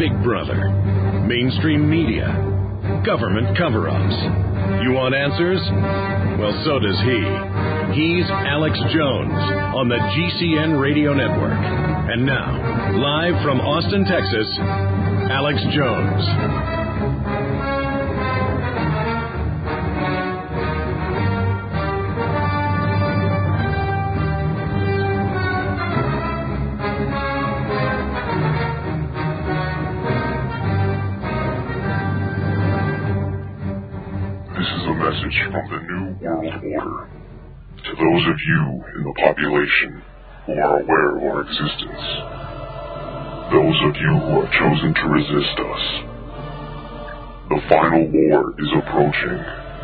Big Brother, mainstream media, government cover-ups. You want answers? Well, so does he. He's Alex Jones on the GCN Radio Network. And now, live from Austin, Texas, Alex Jones. From the New World Order, to those of you in the population who are aware of our existence, those of you who have chosen to resist us, the final war is approaching.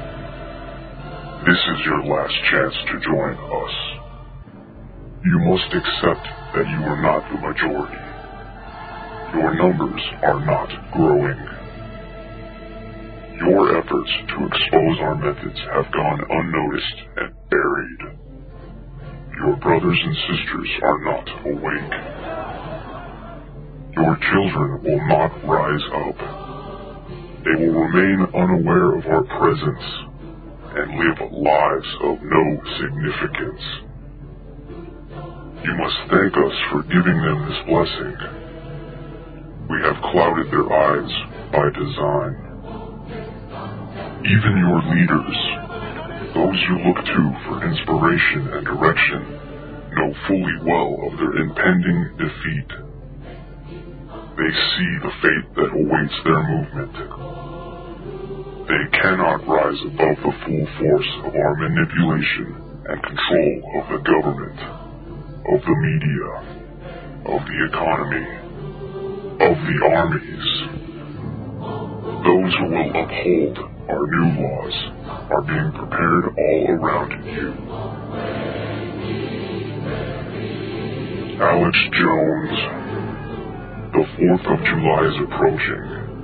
This is your last chance to join us. You must accept that you are not the majority. Your numbers are not growing. Your efforts to expose our methods have gone unnoticed and buried. Your brothers and sisters are not awake. Your children will not rise up. They will remain unaware of our presence and live lives of no significance. You must thank us for giving them this blessing. We have clouded their eyes by design. Even your leaders, those you look to for inspiration and direction, know fully well of their impending defeat. They see the fate that awaits their movement. They cannot rise above the full force of our manipulation and control of the government, of the media, of the economy, of the armies. Those who will uphold our new laws are being prepared all around you. Alex Jones, the 4th of July is approaching.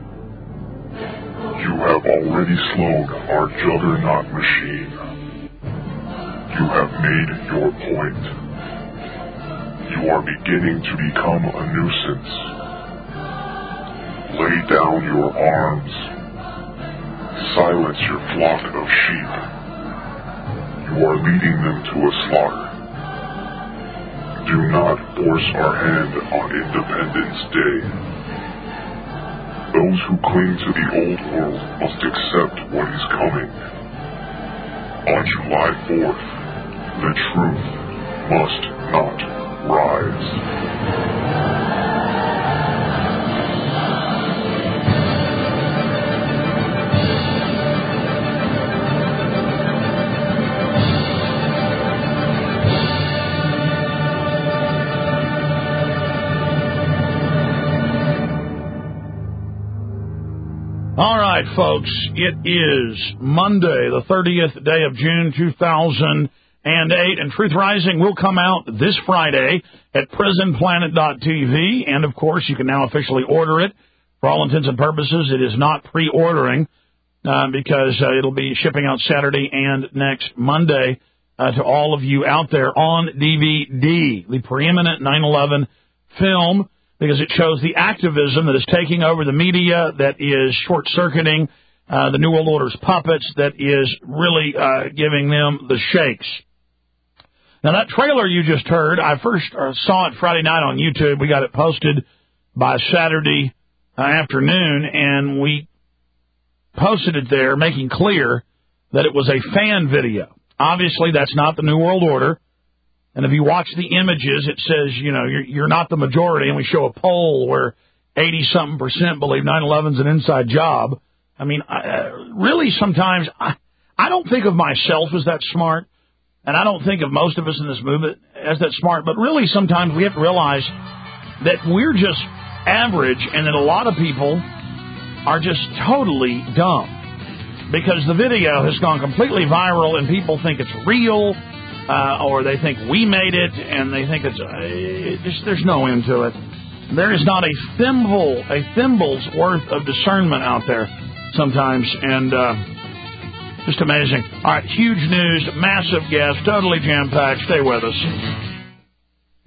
You have already slowed our juggernaut machine. You have made your point. You are beginning to become a nuisance. Lay down your arms. Silence your flock of sheep. You are leading them to a slaughter. Do not force our hand on Independence Day. Those who cling to the old world must accept what is coming. On July 4th, the truth must not rise. All right, folks, it is Monday, the 30th day of June, 2008, and Truth Rising will come out this Friday at prisonplanet.tv, and, of course, you can now officially order it. For all intents and purposes, it is not pre-ordering because it'll be shipping out Saturday and next Monday to all of you out there on DVD, the preeminent 9/11 film, because it shows the activism that is taking over the media, that is short-circuiting the New World Order's puppets, that is really giving them the shakes. Now, that trailer you just heard, I first saw it Friday night on YouTube. We got it posted by Saturday afternoon, and we posted it there, making clear that it was a fan video. Obviously, that's not the New World Order. And if you watch the images, it says, you know, you're not the majority, and we show a poll where 80-something% believe 9/11's an inside job. I mean, really, sometimes I don't think of myself as that smart, and I don't think of most of us in this movement as that smart, but really sometimes we have to realize that we're just average and that a lot of people are just totally dumb because the video has gone completely viral and people think it's real. Or they think we made it, and they think there's no end to it. There is not a thimble's worth of discernment out there sometimes, and just amazing. All right, huge news, massive guest, totally jam-packed. Stay with us.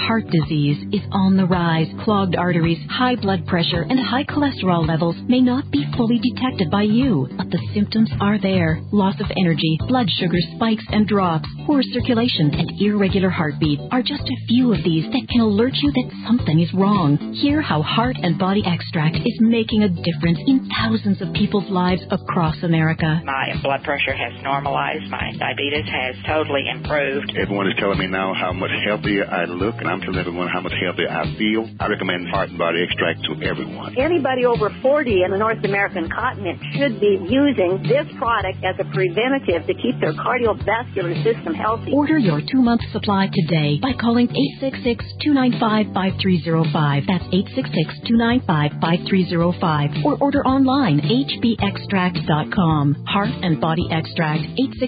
heart disease is on the rise. Clogged arteries, high blood pressure, and high cholesterol levels may not be fully detected by you, but the symptoms are there. Loss of energy, blood sugar spikes and drops, poor circulation, and irregular heartbeat are just a few of these that can alert you that something is wrong. Hear how Heart and Body Extract is making a difference in thousands of people's lives across America. My blood pressure has normalized. My diabetes has totally improved. Everyone is telling me now how much healthier I look, and I'm telling everyone how much healthier I feel. I recommend Heart and Body Extract to everyone. Anybody over 40 in the North American continent should be using this product as a preventative to keep their cardiovascular system healthy. Order your 2-month supply today by calling 866-295-5305. That's 866-295-5305. Or order online, hbextract.com. Heart and Body Extract,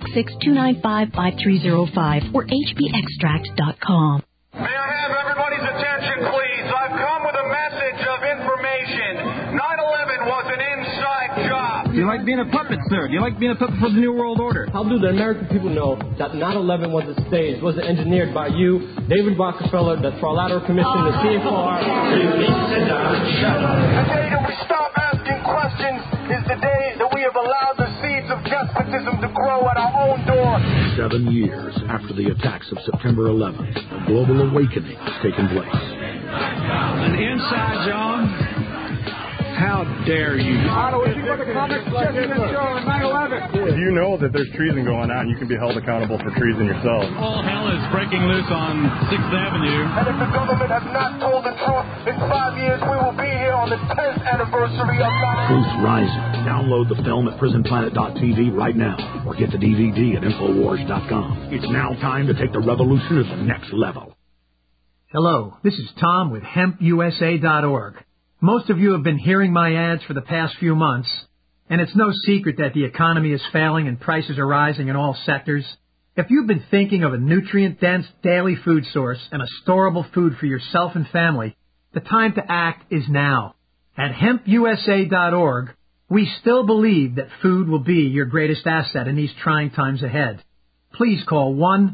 866-295-5305 or hbextract.com. May I have everybody's attention, please? I've come with a message of information. 9/11 was an inside job. Do you like being a puppet, sir? Do you like being a puppet for the New World Order? How do the American people know that 9/11 was staged, was engineered by you, David Rockefeller, the Trilateral Commission, the CFR? The day that we stop asking questions is the day that we have allowed the seeds of despotism to grow at our own door. 7 years after the attacks of September 11th, a global awakening has taken place. An inside job? How dare you? If you know that there's treason going on, you can be held accountable for treason yourself. All hell is breaking loose on 6th Avenue. And if the government has not told the truth, in 5 years we will be here on the 10th anniversary of 9/11. Truth Rising. Download the film at prisonplanet.tv right now or get the DVD at Infowars.com. It's now time to take the revolution to the next level. Hello, this is Tom with HempUSA.org. Most of you have been hearing my ads for the past few months, and it's no secret that the economy is failing and prices are rising in all sectors. If you've been thinking of a nutrient-dense daily food source and a storable food for yourself and family, the time to act is now. At HempUSA.org, we still believe that food will be your greatest asset in these trying times ahead. Please call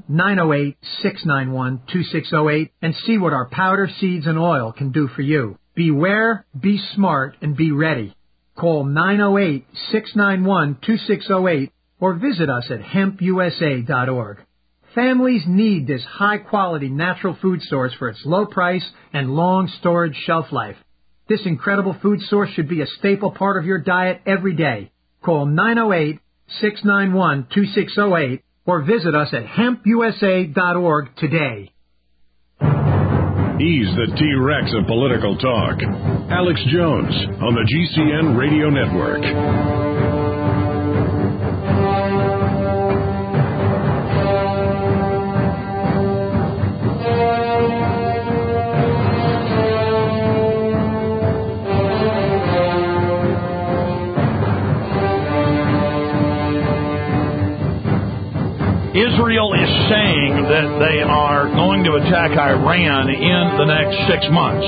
1-908-691-2608 and see what our powder, seeds, and oil can do for you. Beware, be smart, and be ready. Call 908-691-2608 or visit us at HempUSA.org. Families need this high-quality natural food source for its low price and long storage shelf life. This incredible food source should be a staple part of your diet every day. Call 908-691-2608 or visit us at HempUSA.org today. He's the T-Rex of political talk. Alex Jones on the GCN Radio Network. Israel is saying that they are going to attack Iran in the next 6 months.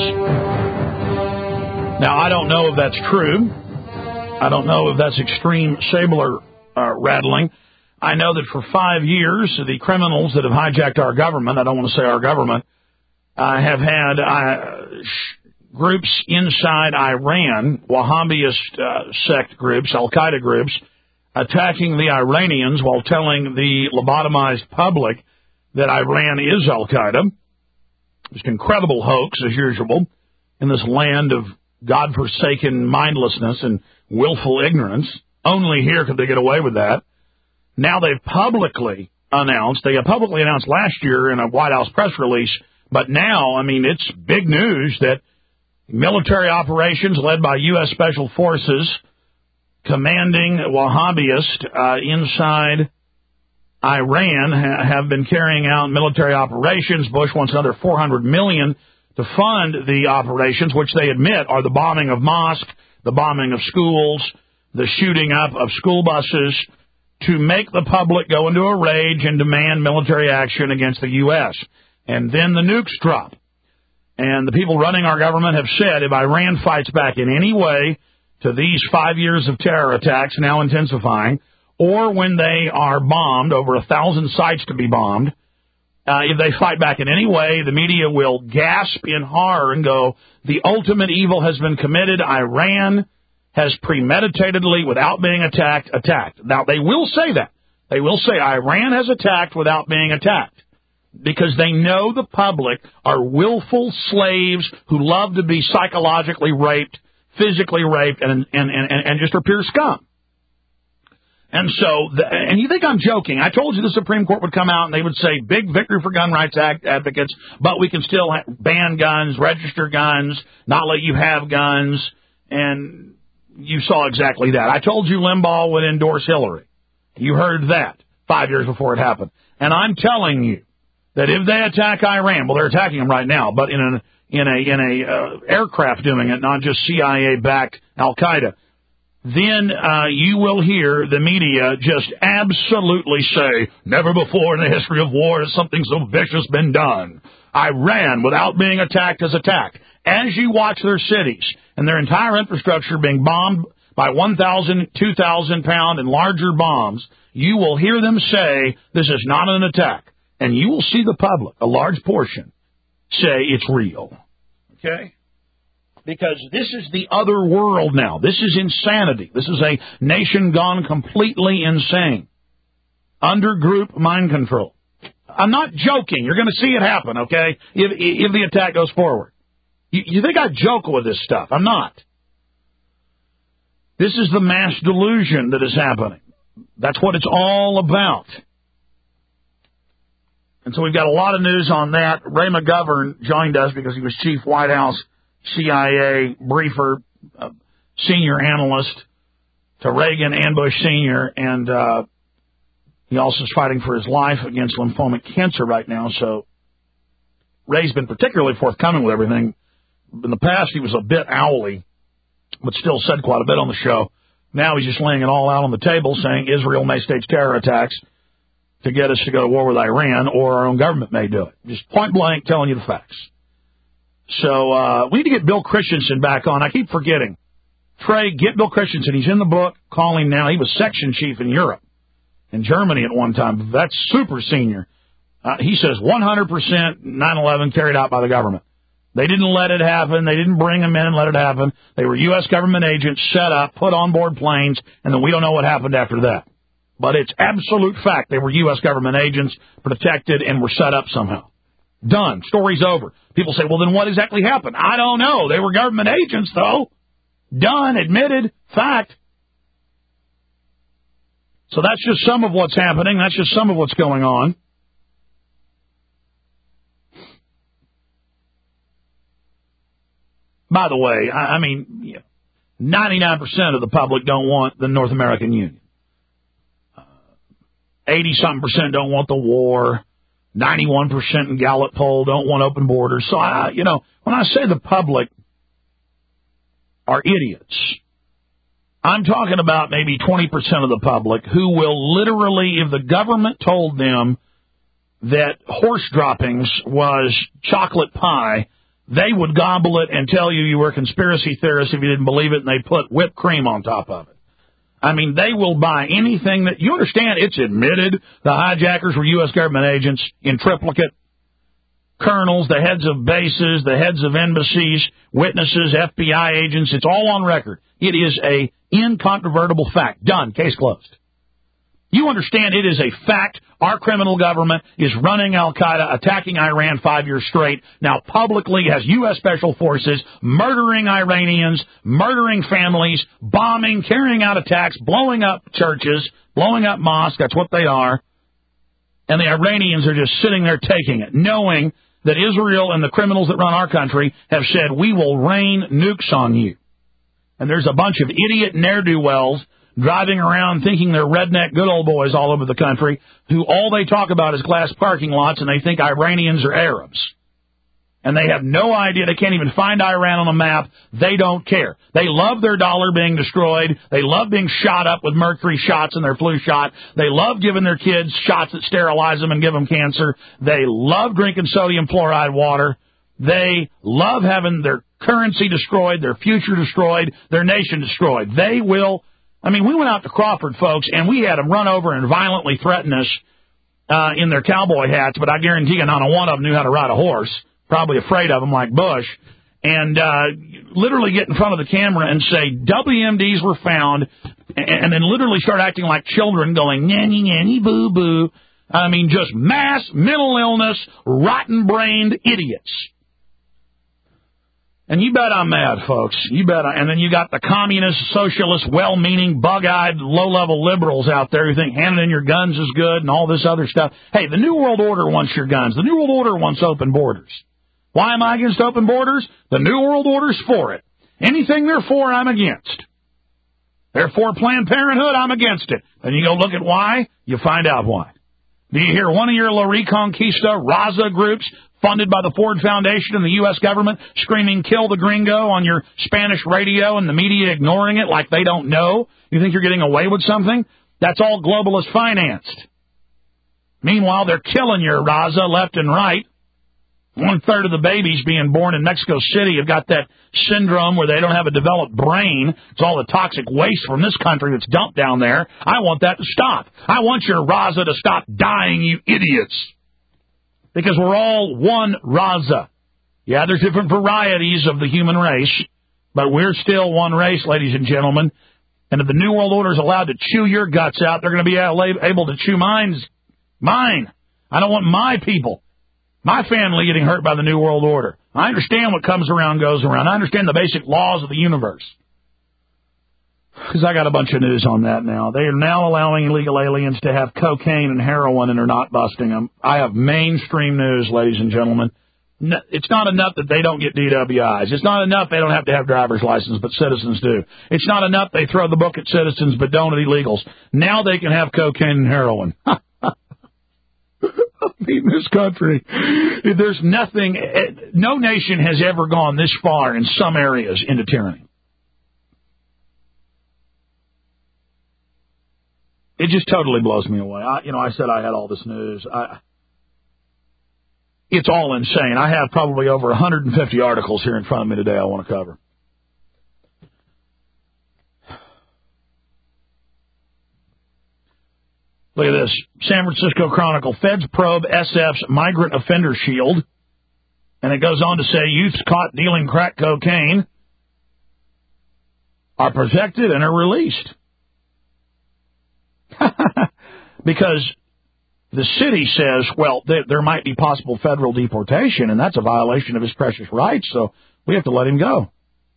Now, I don't know if that's true. I don't know if that's extreme saber rattling. I know that for 5 years, the criminals that have hijacked our government, I don't want to say our government, have had groups inside Iran, Wahhabist sect groups, Al-Qaeda groups, attacking the Iranians while telling the lobotomized public that Iran is Al-Qaeda. It's an incredible hoax, as usual, in this land of godforsaken mindlessness and willful ignorance. Only here could they get away with that. Now they've publicly announced last year in a White House press release, but now, I mean, it's big news that military operations led by U.S. Special Forces commanding Wahhabist inside Iran have been carrying out military operations. Bush wants another $400 million to fund the operations, which they admit are the bombing of mosques, the bombing of schools, the shooting up of school buses, to make the public go into a rage and demand military action against the U.S. And then the nukes drop. And the people running our government have said if Iran fights back in any way to these 5 years of terror attacks now intensifying, or when they are bombed, over 1,000 sites to be bombed, If they fight back in any way, the media will gasp in horror and go, the ultimate evil has been committed. Iran has premeditatedly, without being attacked. Now, they will say that. They will say Iran has attacked without being attacked, because they know the public are willful slaves who love to be psychologically raped, physically raped, and just are pure scum. And so, and you think I'm joking. I told you the Supreme Court would come out and they would say, big victory for gun rights advocates, but we can still ban guns, register guns, not let you have guns, and you saw exactly that. I told you Limbaugh would endorse Hillary. You heard that 5 years before it happened. And I'm telling you that if they attack Iran, well, they're attacking them right now, but in a aircraft doing it, not just CIA-backed Al-Qaeda, then you will hear the media just absolutely say, never before in the history of war has something so vicious been done. Iran, without being attacked, has attacked. As you watch their cities and their entire infrastructure being bombed by 1,000, 2,000-pound and larger bombs, you will hear them say, this is not an attack. And you will see the public, a large portion, say it's real. Okay? Because this is the other world now. This is insanity. This is a nation gone completely insane. Under group mind control. I'm not joking. You're going to see it happen, okay, if the attack goes forward. You think I joke with this stuff. I'm not. This is the mass delusion that is happening. That's what it's all about. And so we've got a lot of news on that. Ray McGovern joined us because he was chief White House CIA briefer, senior analyst to Reagan and Bush Sr., and he also is fighting for his life against lymphomic cancer right now. So Ray's been particularly forthcoming with everything. In the past, he was a bit owly, but still said quite a bit on the show. Now he's just laying it all out on the table, saying Israel may stage terror attacks to get us to go to war with Iran, or our own government may do it. Just point blank telling you the facts. So we need to get Bill Christensen back on. I keep forgetting. Trey, get Bill Christensen. He's in the book. Call him now. He was section chief in Europe, in Germany at one time. That's super senior. He says 100% 9/11 carried out by the government. They didn't let it happen. They didn't bring them in and let it happen. They were U.S. government agents set up, put on board planes, and then we don't know what happened after that. But it's absolute fact they were U.S. government agents, protected, and were set up somehow. Done. Story's over. People say, well, then what exactly happened? I don't know. They were government agents, though. Done. Admitted. Fact. So that's just some of what's happening. That's just some of what's going on. By the way, I mean, 99% of the public don't want the North American Union. 80-something% don't want the war. 91% in Gallup poll don't want open borders. So, when I say the public are idiots, I'm talking about maybe 20% of the public who will literally, if the government told them that horse droppings was chocolate pie, they would gobble it and tell you were a conspiracy theorist if you didn't believe it, and they put whipped cream on top of it. I mean, they will buy anything that, you understand, it's admitted the hijackers were U.S. government agents in triplicate. Colonels, the heads of bases, the heads of embassies, witnesses, FBI agents, it's all on record. It is a incontrovertible fact. Done. Case closed. You understand it is a fact. Our criminal government is running Al-Qaeda, attacking Iran 5 years straight, now publicly has U.S. Special Forces murdering Iranians, murdering families, bombing, carrying out attacks, blowing up churches, blowing up mosques. That's what they are. And the Iranians are just sitting there taking it, knowing that Israel and the criminals that run our country have said, we will rain nukes on you. And there's a bunch of idiot ne'er-do-wells driving around thinking they're redneck good old boys all over the country, who all they talk about is glass parking lots, and they think Iranians are Arabs. And they have no idea. They can't even find Iran on a map. They don't care. They love their dollar being destroyed. They love being shot up with mercury shots in their flu shot. They love giving their kids shots that sterilize them and give them cancer. They love drinking sodium fluoride water. They love having their currency destroyed, their future destroyed, their nation destroyed. They will... I mean, we went out to Crawford, folks, and we had them run over and violently threaten us in their cowboy hats, but I guarantee you not a one of them knew how to ride a horse, probably afraid of them like Bush, and literally get in front of the camera and say, WMDs were found, and then literally start acting like children going, nanny, nanny, boo, boo. I mean, just mass mental illness, rotten-brained idiots. And you bet I'm mad, folks. You bet. And then you got the communist, socialist, well-meaning, bug-eyed, low-level liberals out there who think handing in your guns is good and all this other stuff. Hey, the New World Order wants your guns. The New World Order wants open borders. Why am I against open borders? The New World Order's for it. Anything they're for, I'm against. They're for Planned Parenthood, I'm against it. Then you go look at why, you find out why. Do you hear one of your La Reconquista, Raza groups funded by the Ford Foundation and the U.S. government screaming, kill the gringo on your Spanish radio and the media ignoring it like they don't know? You think you're getting away with something? That's all globalist financed. Meanwhile, they're killing your Raza left and right. 1/3 of the babies being born in Mexico City have got that syndrome where they don't have a developed brain. It's all the toxic waste from this country that's dumped down there. I want that to stop. I want your Raza to stop dying, you idiots. Because we're all one Raza. Yeah, there's different varieties of the human race, but we're still one race, ladies and gentlemen. And if the New World Order is allowed to chew your guts out, they're going to be able to chew mine. I don't want my people, my family getting hurt by the New World Order. I understand what comes around goes around. I understand the basic laws of the universe. Because I got a bunch of news on that now. They are now allowing illegal aliens to have cocaine and heroin, and they're not busting them. I have mainstream news, ladies and gentlemen. It's not enough that they don't get DWIs. It's not enough they don't have to have driver's license, but citizens do. It's not enough they throw the book at citizens, but don't at illegals. Now they can have cocaine and heroin. In this country, there's nothing, no nation has ever gone this far in some areas into tyranny. It just totally blows me away. I said I had all this news. It's all insane. I have probably over 150 articles here in front of me today I want to cover. Look at this. San Francisco Chronicle. Feds probe SF's migrant offender shield. And it goes on to say youths caught dealing crack cocaine are protected and are released. Because the city says, well, there might be possible federal deportation, and that's a violation of his precious rights, so we have to let him go.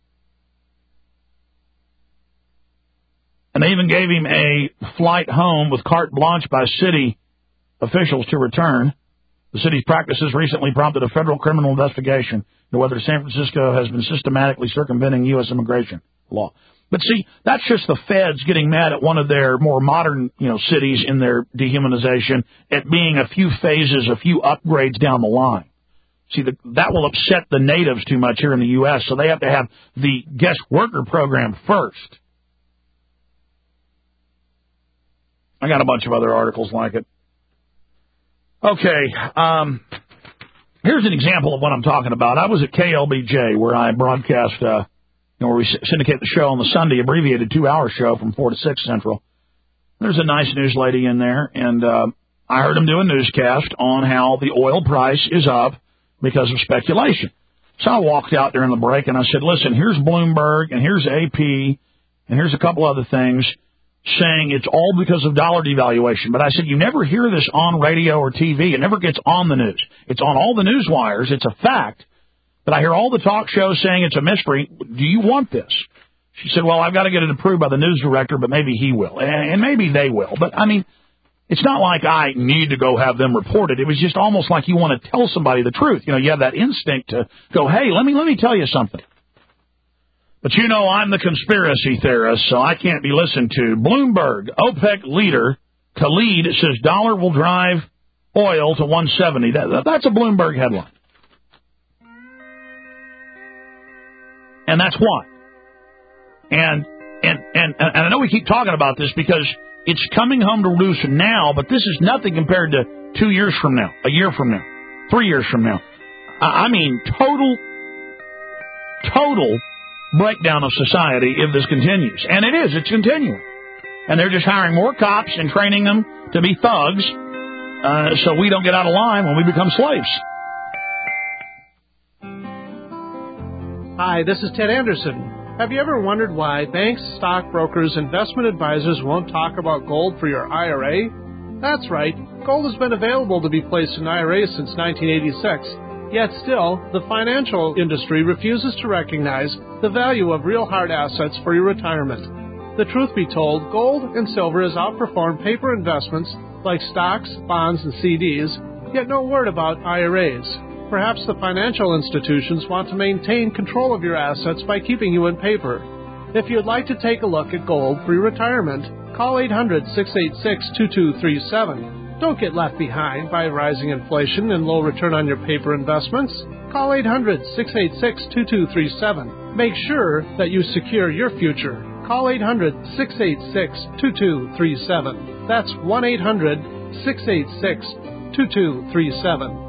And they even gave him a flight home with carte blanche by city officials to return. The city's practices recently prompted a federal criminal investigation into whether San Francisco has been systematically circumventing U.S. immigration law. But see, that's just the feds getting mad at one of their more modern, cities in their dehumanization at being a few phases, a few upgrades down the line. See, that will upset the natives too much here in the U.S., so they have to have the guest worker program first. I got a bunch of other articles like it. Okay, here's an example of what I'm talking about. I was at KLBJ, where I broadcast, where we syndicate the show on the Sunday, abbreviated 2-hour show from 4 to 6 Central. There's a nice news lady in there, and I heard him do a newscast on how the oil price is up because of speculation. So I walked out during the break, and I said, listen, here's Bloomberg, and here's AP, and here's a couple other things, saying it's all because of dollar devaluation. But I said, you never hear this on radio or TV. It never gets on the news. It's on all the news wires. It's a fact. But I hear all the talk shows saying it's a mystery. Do you want this? She said, well, I've got to get it approved by the news director, but maybe he will. And maybe they will. But, it's not like I need to go have them reported. It was just almost like you want to tell somebody the truth. You have that instinct to go, hey, let me tell you something. But I'm the conspiracy theorist, so I can't be listened to. Bloomberg, OPEC leader, Khalid, says dollar will drive oil to 170. That's a Bloomberg headline. And that's why. And I know we keep talking about this because it's coming home to roost now, but this is nothing compared to 2 years from now, a year from now, 3 years from now. Total breakdown of society if this continues. And it's continuing. And they're just hiring more cops and training them to be thugs so we don't get out of line when we become slaves. Hi, this is Ted Anderson. Have you ever wondered why banks, stockbrokers, investment advisors won't talk about gold for your IRA? That's right. Gold has been available to be placed in IRAs since 1986. Yet still, the financial industry refuses to recognize the value of real hard assets for your retirement. The truth be told, gold and silver has outperformed paper investments like stocks, bonds, and CDs, yet no word about IRAs. Perhaps the financial institutions want to maintain control of your assets by keeping you in paper. If you'd like to take a look at gold for your retirement, call 800-686-2237. Don't get left behind by rising inflation and low return on your paper investments. Call 800-686-2237. Make sure that you secure your future. Call 800-686-2237. That's 1-800-686-2237.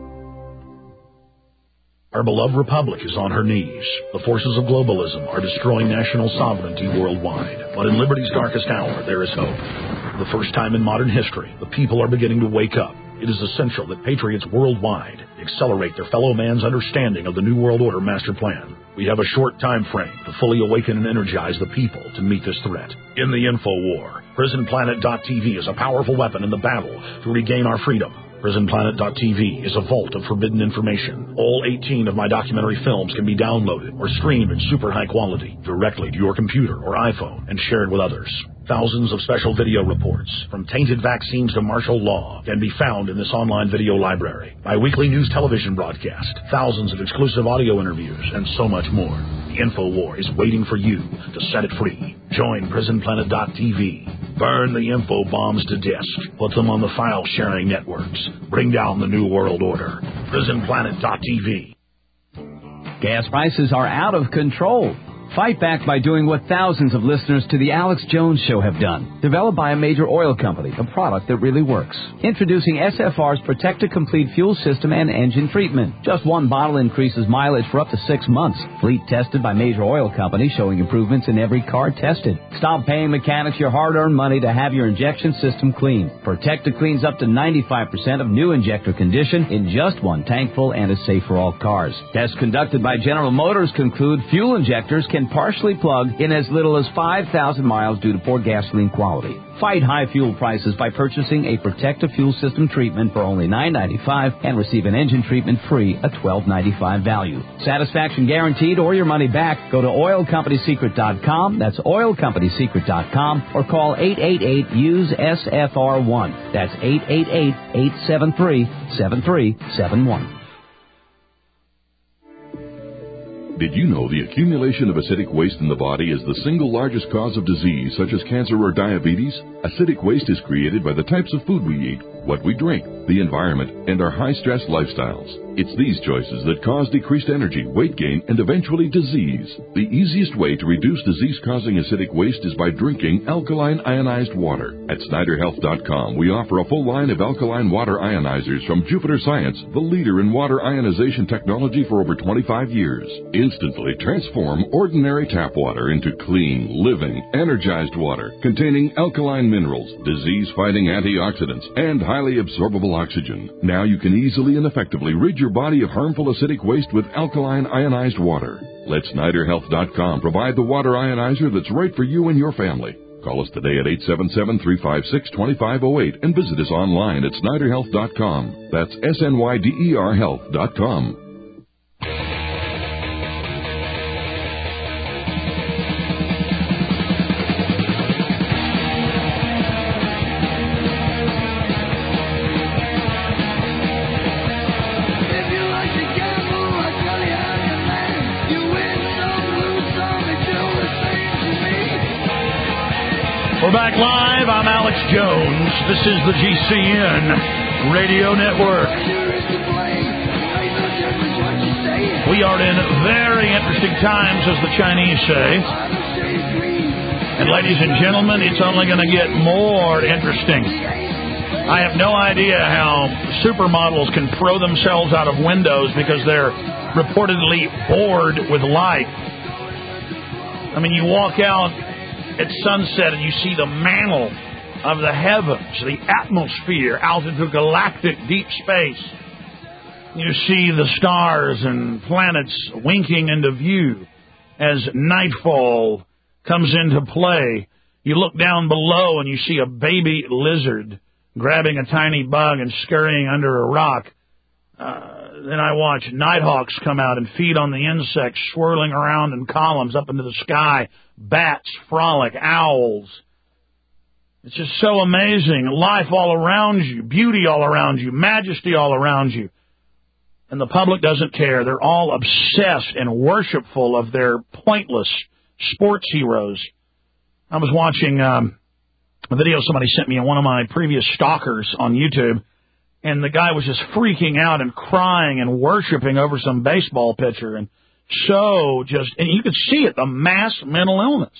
Our beloved republic is on her knees. The forces of globalism are destroying national sovereignty worldwide. But in liberty's darkest hour, there is hope. For the first time in modern history, the people are beginning to wake up. It is essential that patriots worldwide accelerate their fellow man's understanding of the New World Order master plan. We have a short time frame to fully awaken and energize the people to meet this threat. In the info war, PrisonPlanet.tv is a powerful weapon in the battle to regain our freedom. PrisonPlanet.tv is a vault of forbidden information. All 18 of my documentary films can be downloaded or streamed in super high quality directly to your computer or iPhone and shared with others. Thousands of special video reports, from tainted vaccines to martial law, can be found in this online video library. My weekly news television broadcast, thousands of exclusive audio interviews, and so much more. The InfoWar is waiting for you to set it free. Join PrisonPlanet.tv. Burn the info bombs to disk. Put them on the file-sharing networks. Bring down the New World Order. PrisonPlanet.tv. Gas prices are out of control. Fight back by doing what thousands of listeners to The Alex Jones Show have done. Developed by a major oil company, a product that really works. Introducing SFR's Protecta Complete Fuel System and Engine Treatment. Just one bottle increases mileage for up to 6 months. Fleet tested by major oil companies, showing improvements in every car tested. Stop paying mechanics your hard-earned money to have your injection system cleaned. Protecta cleans up to 95% of new injector condition in just one tank full and is safe for all cars. Tests conducted by General Motors conclude fuel injectors can partially plug in as little as 5,000 miles due to poor gasoline quality. Fight high fuel prices by purchasing a Protecta Fuel System treatment for only $9.95 and receive an engine treatment free, a $12.95 value. Satisfaction guaranteed or your money back. Go to oilcompanysecret.com. That's oilcompanysecret.com or call 888-USE-SFR1. That's 888-873-7371. Did you know the accumulation of acidic waste in the body is the single largest cause of disease such as cancer or diabetes? Acidic waste is created by the types of food we eat, what we drink, the environment, and our high-stress lifestyles. It's these choices that cause decreased energy, weight gain, and eventually disease. The easiest way to reduce disease-causing acidic waste is by drinking alkaline ionized water. At SnyderHealth.com, we offer a full line of alkaline water ionizers from Jupiter Science, the leader in water ionization technology for over 25 years. Instantly transform ordinary tap water into clean, living, energized water containing alkaline minerals, disease-fighting antioxidants, and highly absorbable oxygen. Now you can easily and effectively rid your body of harmful acidic waste with alkaline ionized water. Let SnyderHealth.com provide the water ionizer that's right for you and your family. Call us today at 877-356-2508 and visit us online at SnyderHealth.com. That's SNYDER Health.com. We're back live. I'm Alex Jones. This is the GCN Radio Network. We are in very interesting times, as the Chinese say. And ladies and gentlemen, it's only going to get more interesting. I have no idea how supermodels can throw themselves out of windows because they're reportedly bored with life. I mean, you walk out at sunset and you see the mantle of the heavens, the atmosphere, out into galactic deep space. You see the stars and planets winking into view as nightfall comes into play. You look down below and you see a baby lizard grabbing a tiny bug and scurrying under a rock. Then I watch nighthawks come out and feed on the insects swirling around in columns up into the sky. Bats frolic, owls. It's just so amazing. Life all around you, beauty all around you, majesty all around you. And the public doesn't care. They're all obsessed and worshipful of their pointless sports heroes. I was watching a video somebody sent me on one of my previous stalkers on YouTube, and the guy was just freaking out and crying and worshiping over some baseball pitcher, and and you could see it, the mass mental illness.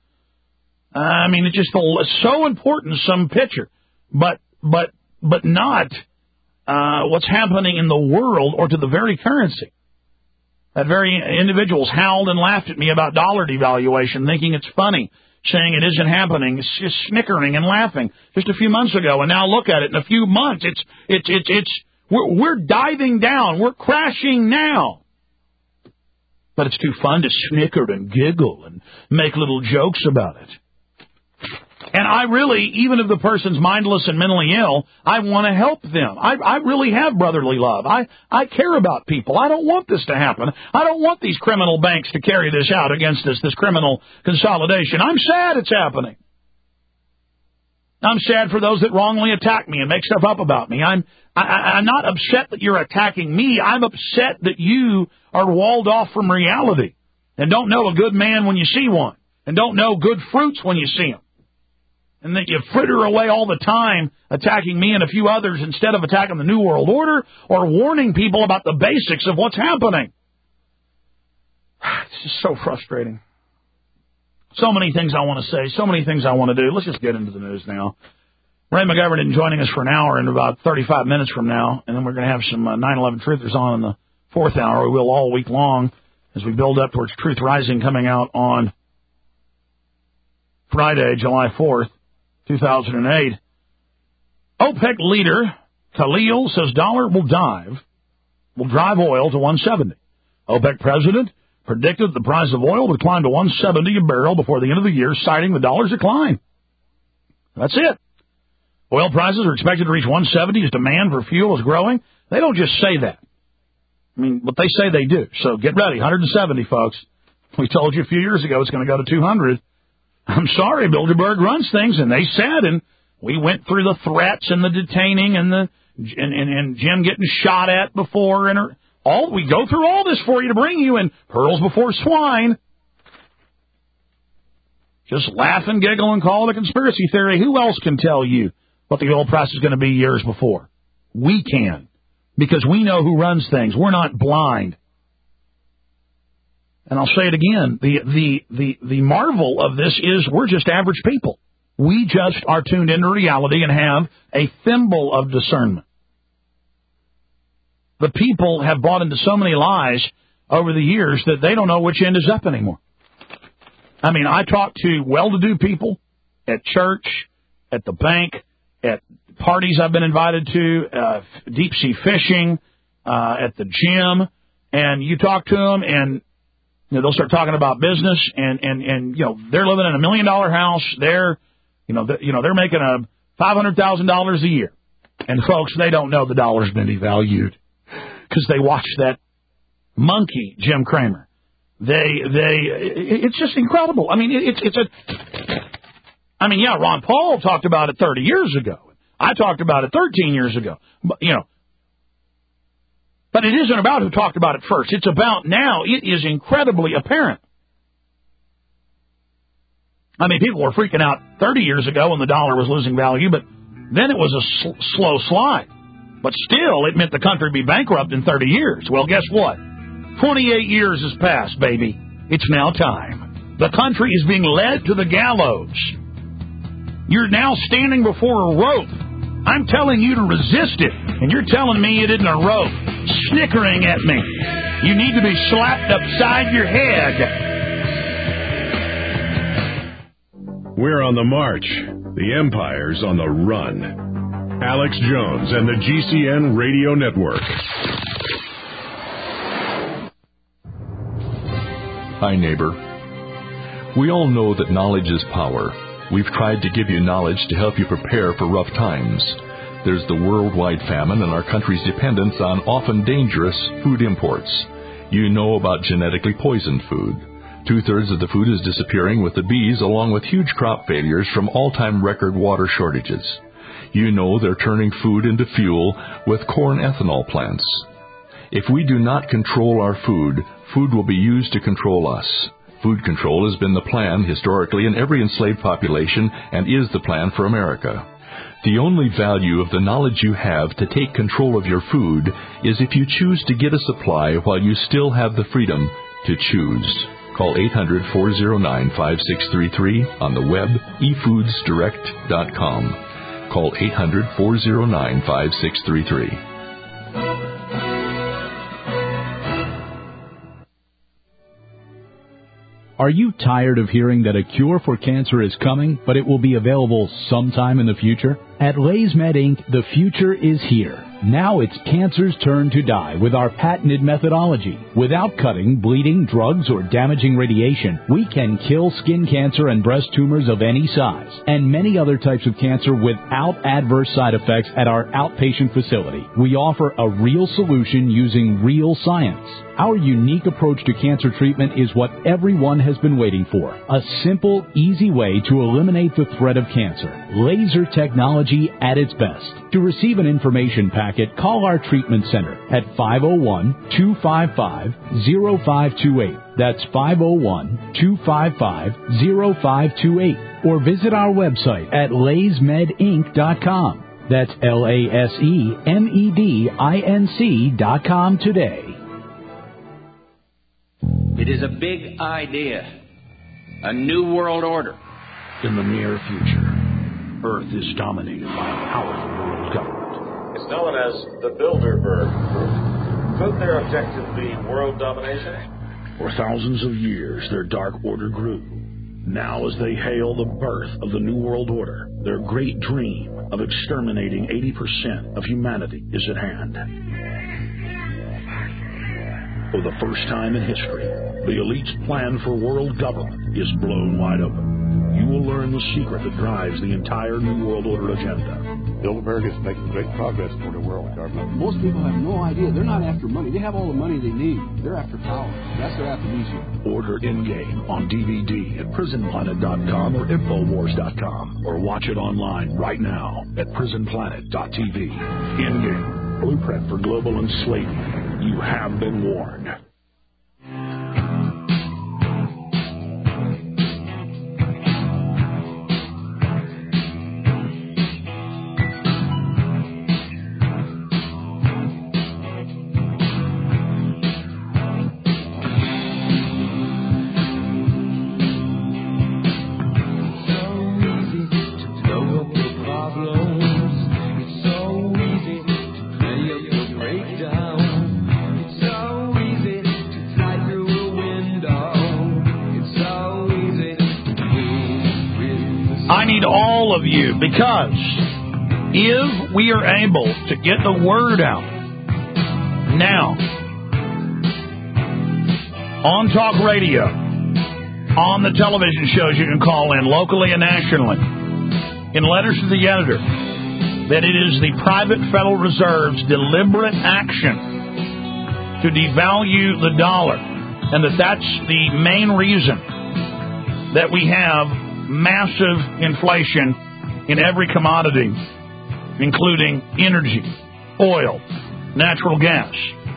I mean, it's just so important, some pitcher, but not what's happening in the world or to the very currency. That very individuals howled and laughed at me about dollar devaluation, thinking it's funny, saying it isn't happening, it's just snickering and laughing just a few months ago. And now look at it. In a few months, we're diving down. We're crashing now. But it's too fun to snicker and giggle and make little jokes about it. And I really, even if the person's mindless and mentally ill, I want to help them. I really have brotherly love. I care about people. I don't want this to happen. I don't want these criminal banks to carry this out against us, this criminal consolidation. I'm sad it's happening. I'm sad for those that wrongly attack me and make stuff up about me. I'm not upset that you're attacking me. I'm upset that you are walled off from reality and don't know a good man when you see one and don't know good fruits when you see them. And that you fritter away all the time attacking me and a few others instead of attacking the New World Order or warning people about the basics of what's happening. It's just so frustrating. So many things I want to say, so many things I want to do. Let's just get into the news now. Ray McGovern is joining us for an hour in about 35 minutes from now, and then we're going to have some 9/11 Truthers on in the fourth hour. We will all week long as we build up towards Truth Rising coming out on Friday, July 4th. 2008. OPEC leader Khalil says dollar will drive oil to 170. OPEC president predicted the price of oil would climb to 170 a barrel before the end of the year, citing the dollar's decline. That's it. Oil prices are expected to reach 170 as demand for fuel is growing. They don't just say that. I mean, but they say they do. So get ready, 170, folks. We told you a few years ago it's going to go to 200. I'm sorry, Bilderberg runs things, and they said, and we went through the threats and the detaining and Jim getting shot at before, and we go through all this for you to bring you in pearls before swine. Just laugh and giggle and call it a conspiracy theory. Who else can tell you what the oil price is going to be years before? We can, because we know who runs things. We're not blind. And I'll say it again, the marvel of this is we're just average people. We just are tuned into reality and have a thimble of discernment. The people have bought into so many lies over the years that they don't know which end is up anymore. I mean, I talk to well-to-do people at church, at the bank, at parties I've been invited to, deep-sea fishing, at the gym, and you talk to them and they'll start talking about business, and they're living in $1 million house. They're making $500,000 a year, and folks, they don't know the dollar's been devalued because they watch that monkey Jim Cramer. It's just incredible. I mean, Ron Paul talked about it 30 years ago. I talked about it 13 years ago. But it isn't about who talked about it first. It's about now. It is incredibly apparent. I mean, people were freaking out 30 years ago when the dollar was losing value, but then it was a slow slide. But still, it meant the country would be bankrupt in 30 years. Well, guess what? 28 years has passed, baby. It's now time. The country is being led to the gallows. You're now standing before a rope. I'm telling you to resist it, and you're telling me it isn't a rope, snickering at me. You need to be slapped upside your head. We're on the march. The empire's on the run. Alex Jones and the GCN Radio Network. Hi, neighbor. We all know that knowledge is power. We've tried to give you knowledge to help you prepare for rough times. There's the worldwide famine and our country's dependence on often dangerous food imports. You know about genetically poisoned food. 2/3 of the food is disappearing with the bees, along with huge crop failures from all-time record water shortages. You know they're turning food into fuel with corn ethanol plants. If we do not control our food, food will be used to control us. Food control has been the plan historically in every enslaved population and is the plan for America. The only value of the knowledge you have to take control of your food is if you choose to get a supply while you still have the freedom to choose. Call 800-409-5633 on the web, efoodsdirect.com. Call 800-409-5633. Are you tired of hearing that a cure for cancer is coming, but it will be available sometime in the future? At LaysMed Inc., the future is here. Now it's cancer's turn to die with our patented methodology. Without cutting, bleeding, drugs, or damaging radiation, we can kill skin cancer and breast tumors of any size, and many other types of cancer without adverse side effects at our outpatient facility. We offer a real solution using real science. Our unique approach to cancer treatment is what everyone has been waiting for. A simple, easy way to eliminate the threat of cancer. Laser technology at its best. To receive an information packet, call our treatment center at 501-255-0528. That's 501-255-0528. Or visit our website at laysmedinc.com. That's LASEMEDINC.com today. It is a big idea. A new world order. In the near future, Earth is dominated by a powerful world government. It's known as the Bilderberg Group. Could their objective be world domination? For thousands of years, their dark order grew. Now, as they hail the birth of the New World Order, their great dream of exterminating 80% of humanity is at hand. For the first time in history, the elite's plan for world government is blown wide open. You will learn the secret that drives the entire New World Order agenda. Bilderberg is making great progress toward a world government. Most people have no idea. They're not after money. They have all the money they need. They're after power. That's their aphrodisiac. Order Endgame on DVD at prisonplanet.com or Infowars.com, or watch it online right now at prisonplanet.tv. Endgame, blueprint for global enslavement. You have been warned. I need all of you, because if we are able to get the word out now on talk radio, on the television shows you can call in locally and nationally, in letters to the editor, that it is the private Federal Reserve's deliberate action to devalue the dollar, and that's the main reason that we have massive inflation in every commodity, including energy, oil, natural gas.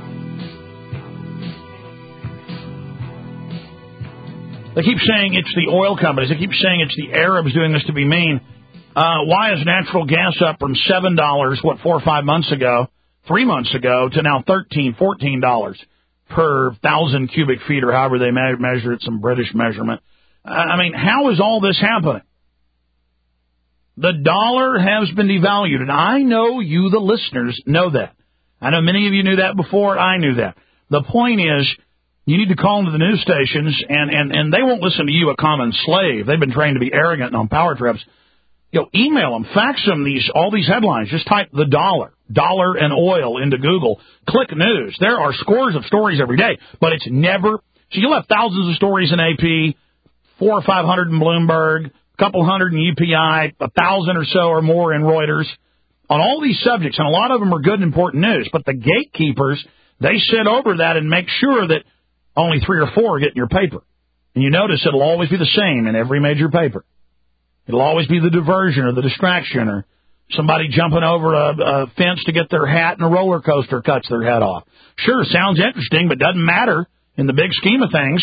They keep saying it's the oil companies. They keep saying it's the Arabs doing this to be mean. Why is natural gas up from $7, 4 or 5 months ago, 3 months ago, to now $13, $14 per 1,000 cubic feet, or however they measure it, some British measurement? I mean, how is all this happening? The dollar has been devalued, and I know you, the listeners, know that. I know many of you knew that before. I knew that. The point is, you need to call into the news stations, and they won't listen to you, a common slave. They've been trained to be arrogant and on power trips. email them, fax them all these headlines. Just type the dollar and oil into Google. Click news. There are scores of stories every day, but it's never. So you'll have thousands of stories in AP, 400 or 500 in Bloomberg, a couple hundred in UPI, 1,000 or so or more in Reuters on all these subjects, and a lot of them are good and important news. But the gatekeepers, they sit over that and make sure that only 3 or 4 are getting your paper. And you notice it'll always be the same in every major paper. It'll always be the diversion or the distraction or somebody jumping over a fence to get their hat and a roller coaster cuts their head off. Sure, sounds interesting, but doesn't matter in the big scheme of things.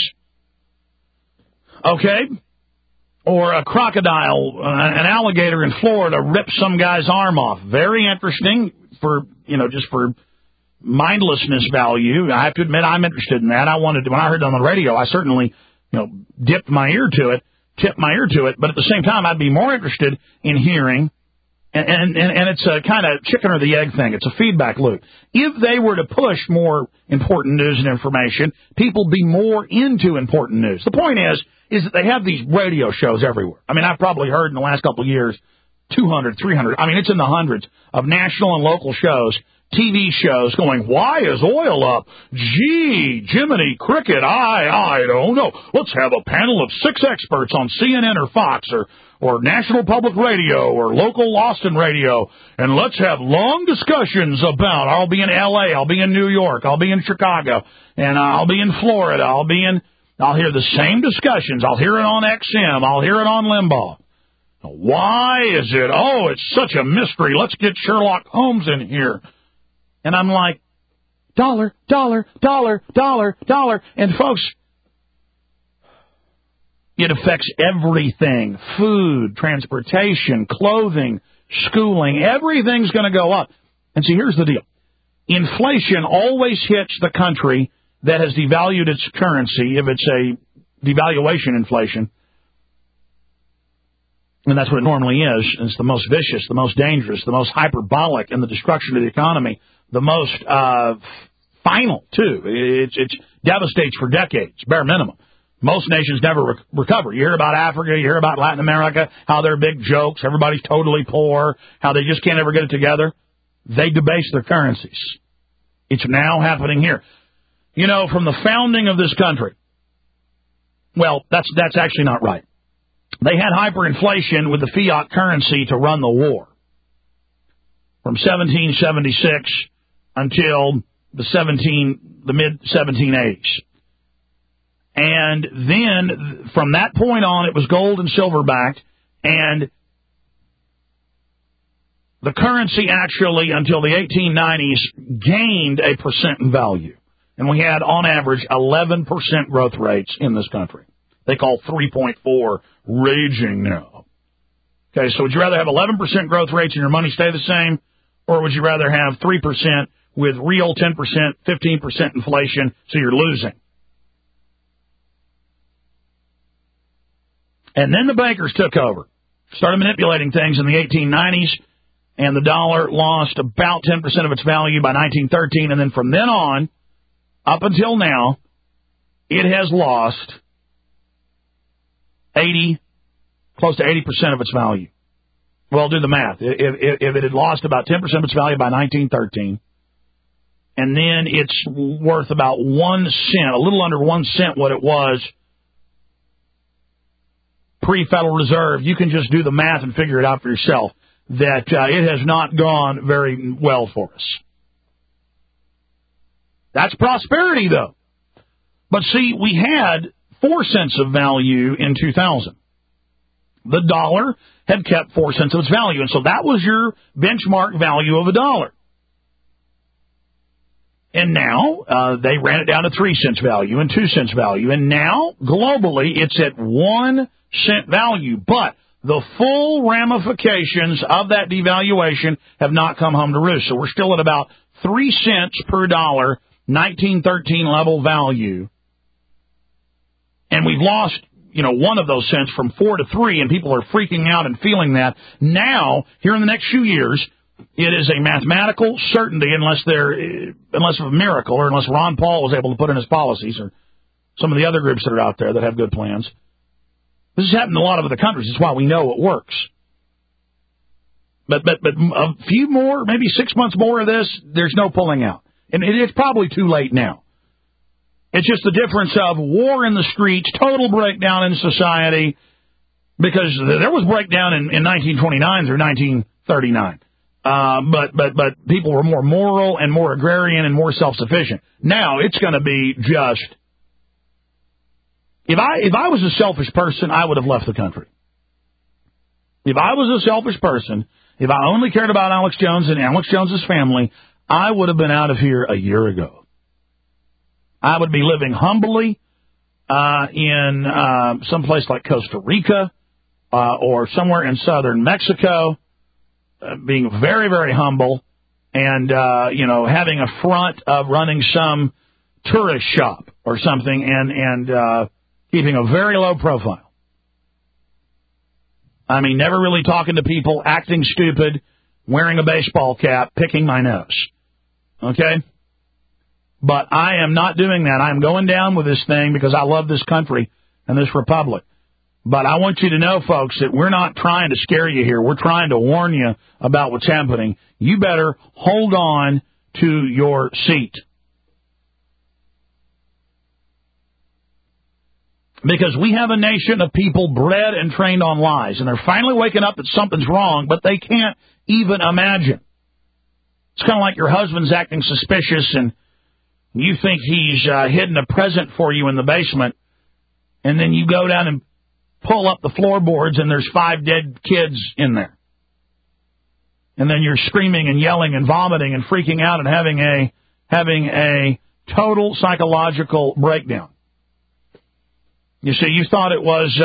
Okay? Or a crocodile, an alligator in Florida rips some guy's arm off. Very interesting for, just for mindlessness value. I have to admit I'm interested in that. When I heard it on the radio, I certainly, tipped my ear to it. But at the same time, I'd be more interested in hearing, and it's a kind of chicken or the egg thing. It's a feedback loop. If they were to push more important news and information, people be more into important news. The point is that they have these radio shows everywhere. I mean, I've probably heard in the last couple of years 200, 300. I mean, it's in the hundreds of national and local shows, TV shows going, why is oil up? Gee, Jiminy Cricket, I don't know. Let's have a panel of 6 experts on CNN or Fox or National Public Radio or local Austin Radio, and let's have long discussions about, I'll be in L.A., I'll be in New York, I'll be in Chicago, and I'll be in Florida, I'll hear the same discussions. I'll hear it on XM. I'll hear it on Limbaugh. Why is it? Oh, it's such a mystery. Let's get Sherlock Holmes in here. And I'm like, dollar. And folks, it affects everything. Food, transportation, clothing, schooling. Everything's going to go up. And see, here's the deal. Inflation always hits the country that has devalued its currency, if it's a devaluation inflation. And that's what it normally is. It's the most vicious, the most dangerous, the most hyperbolic in the destruction of the economy, the most final, too. It devastates for decades, bare minimum. Most nations never recover. You hear about Africa, you hear about Latin America, how they're big jokes, everybody's totally poor, how they just can't ever get it together. They debase their currencies. It's now happening here. From the founding of this country, well, that's actually not right. They had hyperinflation with the fiat currency to run the war from 1776 until the mid-1780s. And then from that point on, it was gold and silver backed, and the currency actually, until the 1890s, gained a percent in value. And we had, on average, 11% growth rates in this country. They call 3.4 raging now. Okay, so would you rather have 11% growth rates and your money stay the same, or would you rather have 3% with real 10%, 15% inflation, so you're losing? And then the bankers took over, started manipulating things in the 1890s, and the dollar lost about 10% of its value by 1913, and then from then on, up until now, it has lost close to 80% of its value. Well, do the math. If it had lost about 10% of its value by 1913, and then it's worth about 1 cent, a little under 1 cent what it was pre-Federal Reserve, you can just do the math and figure it out for yourself, that it has not gone very well for us. That's prosperity, though. But see, we had 4 cents of value in 2000. The dollar had kept 4 cents of its value, and so that was your benchmark value of a dollar. And now they ran it down to 3 cents value and 2 cents value, and now globally it's at 1 cent value. But the full ramifications of that devaluation have not come home to roost. So we're still at about 3 cents per dollar, 1913 level value. And we've lost, one of those cents from 4 to 3, and people are freaking out and feeling that. Now, here in the next few years, it is a mathematical certainty, unless of a miracle, or unless Ron Paul was able to put in his policies, or some of the other groups that are out there that have good plans. This has happened in a lot of other countries. That's why we know it works. But a few more, maybe 6 months more of this, there's no pulling out. And it's probably too late now. It's just the difference of war in the streets, total breakdown in society, because there was breakdown in 1929 through 1939. But people were more moral and more agrarian and more self-sufficient. Now it's going to be just, if I was a selfish person, I would have left the country. If I was a selfish person, if I only cared about Alex Jones and Alex Jones's family, I would have been out of here a year ago. I would be living humbly in some place like Costa Rica or somewhere in southern Mexico, being very, very humble and, having a front of running some tourist shop or something and keeping a very low profile. I mean, never really talking to people, acting stupid, wearing a baseball cap, picking my nose. Okay? But I am not doing that. I'm going down with this thing because I love this country and this republic. But I want you to know, folks, that we're not trying to scare you here. We're trying to warn you about what's happening. You better hold on to your seat. Because we have a nation of people bred and trained on lies, and they're finally waking up that something's wrong, but they can't even imagine. It's kind of like your husband's acting suspicious, and you think he's hidden a present for you in the basement, and then you go down and pull up the floorboards, and there's 5 dead kids in there. And then you're screaming and yelling and vomiting and freaking out and having a total psychological breakdown. You see, you thought it was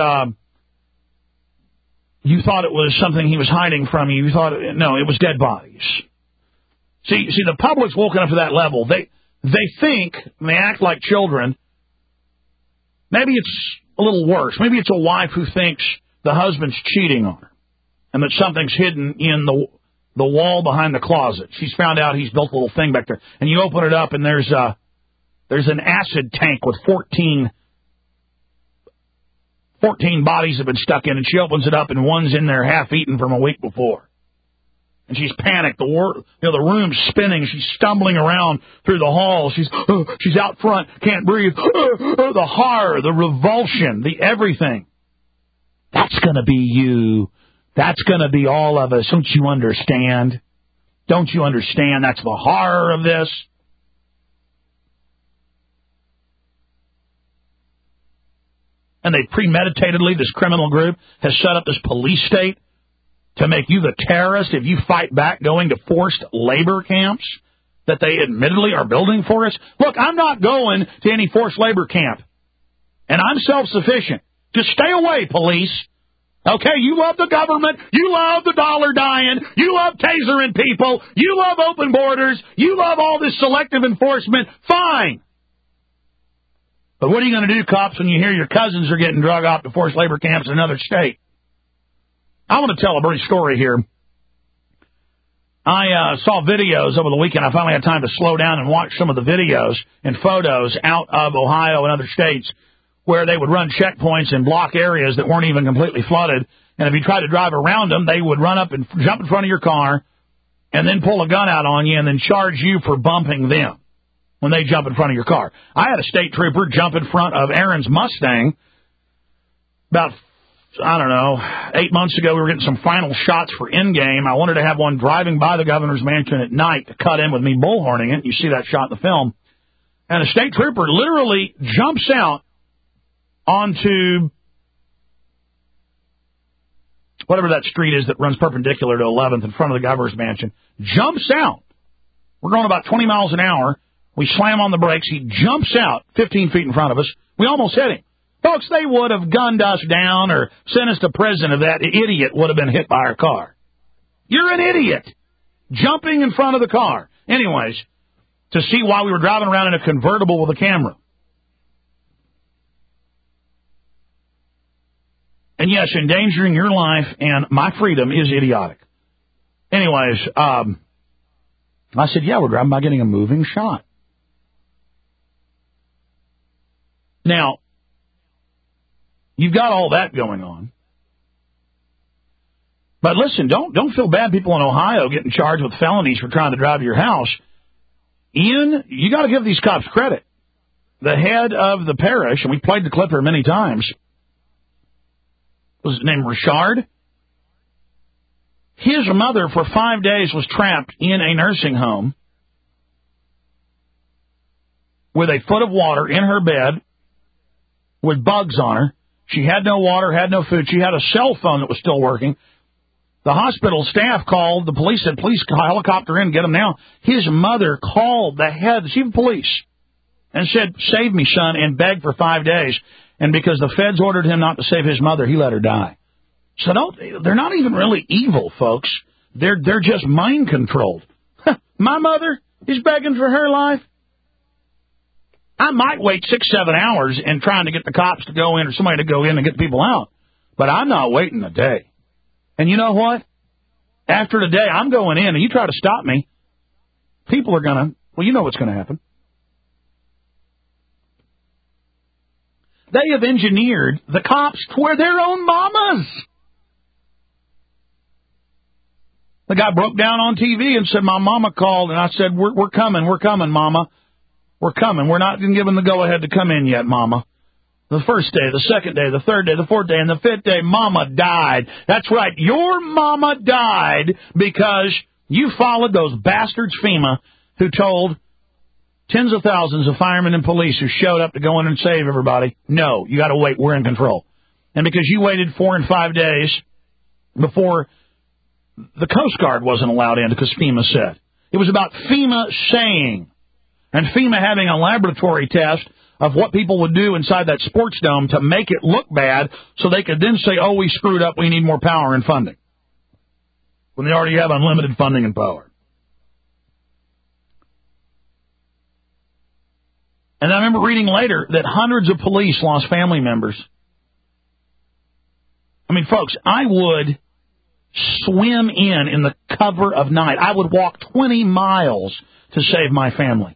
something he was hiding from you. No, it was dead bodies. See, the public's woken up to that level. They think, and they act like children. Maybe it's a little worse. Maybe it's a wife who thinks the husband's cheating on her, and that something's hidden in the wall behind the closet. She's found out he's built a little thing back there, and you open it up, and there's an acid tank with 14 bodies have been stuck in, and she opens it up, and one's in there half-eaten from a week before. And she's panicked. The room's spinning. She's stumbling around through the hall. She's out front, can't breathe. The horror, the revulsion, the everything. That's going to be you. That's going to be all of us. Don't you understand? Don't you understand? That's the horror of this. And they premeditatedly, this criminal group, has set up this police state to make you the terrorist if you fight back going to forced labor camps that they admittedly are building for us. Look, I'm not going to any forced labor camp. And I'm self-sufficient. Just stay away, police. Okay, you love the government. You love the dollar dying. You love tasering people. You love open borders. You love all this selective enforcement. Fine. But what are you going to do, cops, when you hear your cousins are getting drug off to forced labor camps in another state? I want to tell a brief story here. I saw videos over the weekend. I finally had time to slow down and watch some of the videos and photos out of Ohio and other states where they would run checkpoints and block areas that weren't even completely flooded. And if you tried to drive around them, they would run up and jump in front of your car and then pull a gun out on you and then charge you for bumping them when they jump in front of your car. I had a state trooper jump in front of Aaron's Mustang about, 8 months ago. We were getting some final shots for Endgame. I wanted to have one driving by the governor's mansion at night to cut in with me bullhorning it. You see that shot in the film. And a state trooper literally jumps out onto whatever that street is that runs perpendicular to 11th in front of the governor's mansion. Jumps out. We're going about 20 miles an hour. We slam on the brakes. He jumps out 15 feet in front of us. We almost hit him. Folks, they would have gunned us down or sent us to prison if that idiot would have been hit by our car. You're an idiot. Jumping in front of the car. Anyways, to see why we were driving around in a convertible with a camera. And yes, endangering your life and my freedom is idiotic. Anyways, I said, yeah, we're driving by getting a moving shot. Now, you've got all that going on. But listen, don't feel bad. People in Ohio getting charged with felonies for trying to drive to your house. Ian, you got to give these cops credit. The head of the parish, and we played the clip here many times, was his name Richard? His mother for 5 days was trapped in a nursing home with a foot of water in her bed with bugs on her. She had no water, had no food. She had a cell phone that was still working. The hospital staff called. The police said, please helicopter in, get him now. His mother called the head, the chief of police, and said, save me, son, and begged for 5 days. And because the feds ordered him not to save his mother, he let her die. So they're not even really evil, folks. They're just mind controlled. My mother is begging for her life. I might wait 6-7 hours and trying to get the cops to go in or somebody to go in and get the people out. But I'm not waiting a day. And you know what? After today, I'm going in, and you try to stop me, people are going to, well, you know what's going to happen. They have engineered the cops to wear their own mamas. The guy broke down on TV and said, my mama called, and I said, we're coming, mama. We're coming. We're not given the go-ahead to come in yet, mama. The first day, the second day, the third day, the fourth day, and the fifth day, mama died. That's right. Your mama died because you followed those bastards FEMA who told tens of thousands of firemen and police who showed up to go in and save everybody, no, you got to wait. We're in control. And because you waited 4 and 5 days before the Coast Guard wasn't allowed in because FEMA said. It was about FEMA saying, and FEMA having a laboratory test of what people would do inside that sports dome to make it look bad so they could then say, oh, we screwed up, we need more power and funding, when they already have unlimited funding and power. And I remember reading later that hundreds of police lost family members. I mean, folks, I would swim in the cover of night. I would walk 20 miles to save my family.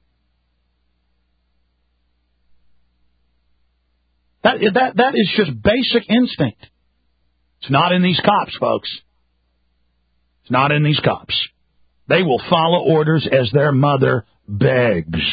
That is just basic instinct. It's not in these cops, folks. It's not in these cops. They will follow orders as their mother begs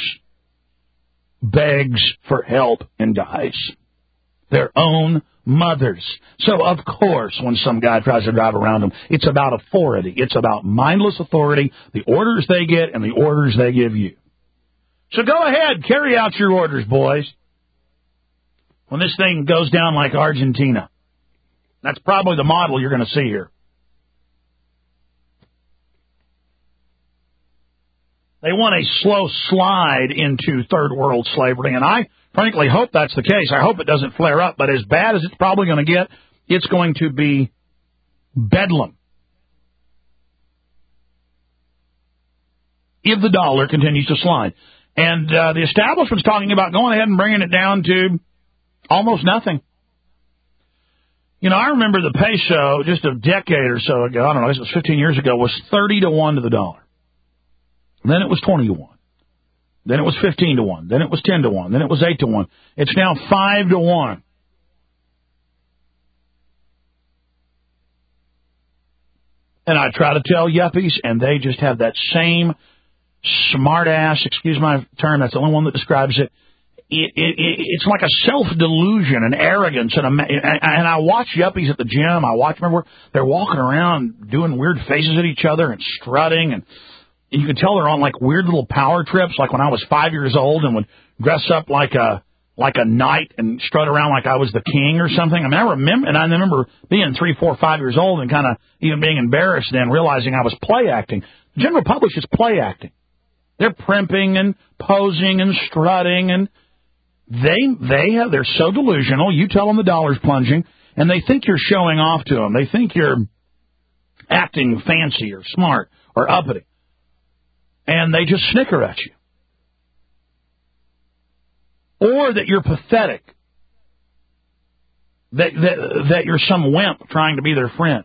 for help and dies. Their own mothers. So, of course, when some guy tries to drive around them, it's about authority. It's about mindless authority, the orders they get and the orders they give you. So go ahead, carry out your orders, boys. When this thing goes down like Argentina. That's probably the model you're going to see here. They want a slow slide into third world slavery, and I frankly hope that's the case. I hope it doesn't flare up, but as bad as it's probably going to get, it's going to be bedlam if the dollar continues to slide. And the establishment's talking about going ahead and bringing it down to almost nothing. You know, I remember the peso just a decade or so ago, I don't know, it was 15 years ago, was 30 to 1 to the dollar. Then it was 20 to 1. Then it was 15 to 1. Then it was 10 to 1. Then it was 8 to 1. It's now 5 to 1. And I try to tell yuppies, and they just have that same smart ass, excuse my term, that's the only one that describes it. It's like a self-delusion, an arrogance, and I watch yuppies at the gym. I watch them everywhere. They're walking around doing weird faces at each other and strutting, and you can tell they're on like weird little power trips, like when I was 5 years old and would dress up like a knight and strut around like I was the king or something. I mean, I remember being 3, 4, 5 years old and kind of even being embarrassed then, realizing I was play acting. The general public is play acting. They're primping and posing and strutting, and they're so delusional. You tell them the dollar's plunging, and they think you're showing off to them. They think you're acting fancy or smart or uppity, and they just snicker at you. Or that you're pathetic, that you're some wimp trying to be their friend.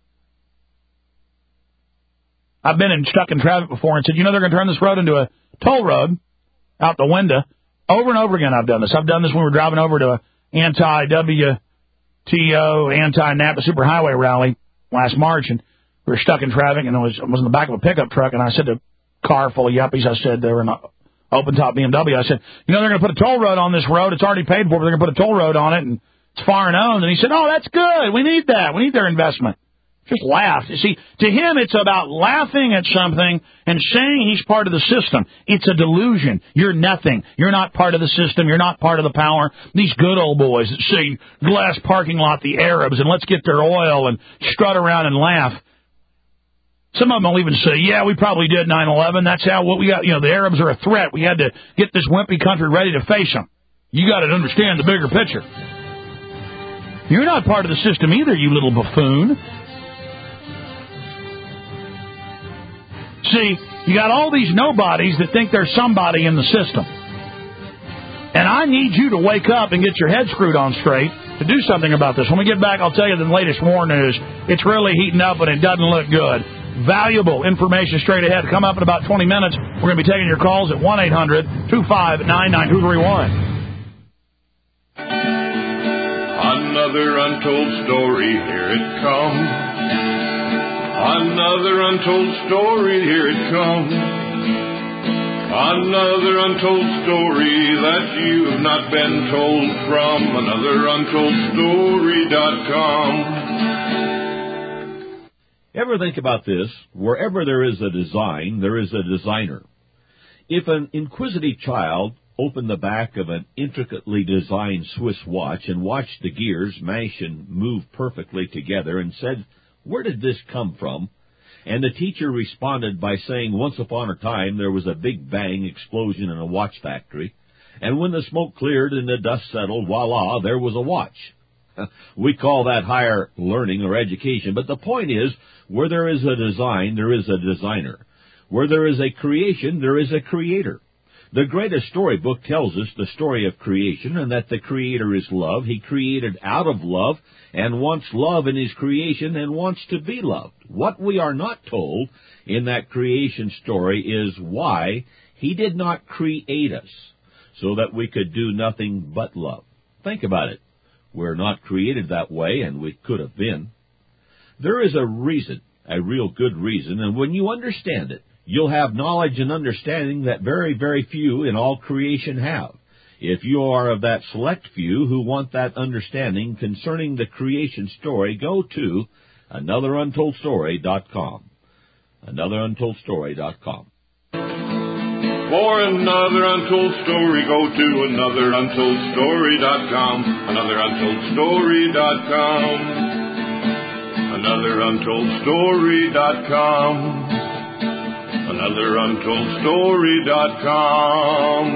I've been stuck in traffic before and said, you know, they're going to turn this road into a toll road out the window. Over and over again I've done this. I've done this when we were driving over to an anti-WTO, anti-NAPA superhighway rally last March, and we were stuck in traffic, and I was in the back of a pickup truck, and I said to a car full of yuppies, I said, they were in an open-top BMW, I said, they're going to put a toll road on this road. It's already paid for, but they're going to put a toll road on it, and it's foreign owned. And he said, oh, that's good. We need that. We need their investment. Just laughed. You see, to him, it's about laughing at something and saying he's part of the system. It's a delusion. You're nothing. You're not part of the system. You're not part of the power. These good old boys that say glass parking lot, the Arabs, and let's get their oil and strut around and laugh. Some of them will even say, yeah, we probably did 9/11. That's how what we got. The Arabs are a threat. We had to get this wimpy country ready to face them. You got to understand the bigger picture. You're not part of the system either, you little buffoon. See, you got all these nobodies that think there's somebody in the system. And I need you to wake up and get your head screwed on straight to do something about this. When we get back, I'll tell you the latest war news. It's really heating up and it doesn't look good. Valuable information straight ahead. Come up in about 20 minutes. We're going to be taking your calls at 1-800-259-9231. Another untold story, here it comes. Another untold story, here it comes. Another untold story that you've not been told from anotheruntoldstory.com. Ever think about this? Wherever there is a design, there is a designer. If an inquisitive child opened the back of an intricately designed Swiss watch and watched the gears mash and move perfectly together and said, where did this come from? And the teacher responded by saying, once upon a time there was a big bang explosion in a watch factory, and when the smoke cleared and the dust settled, voila, there was a watch. We call that higher learning or education, but the point is, where there is a design, there is a designer. Where there is a creation, there is a creator. The greatest storybook tells us the story of creation, and that the Creator is love. He created out of love and wants love in His creation and wants to be loved. What we are not told in that creation story is why He did not create us so that we could do nothing but love. Think about it. We're not created that way, and we could have been. There is a reason, a real good reason, and when you understand it, you'll have knowledge and understanding that very, very few in all creation have. If you are of that select few who want that understanding concerning the creation story, go to anotheruntoldstory.com. Anotheruntoldstory.com. For another untold story, go to anotheruntoldstory.com. Anotheruntoldstory.com. Anotheruntoldstory.com. AnotherUntoldStory.com.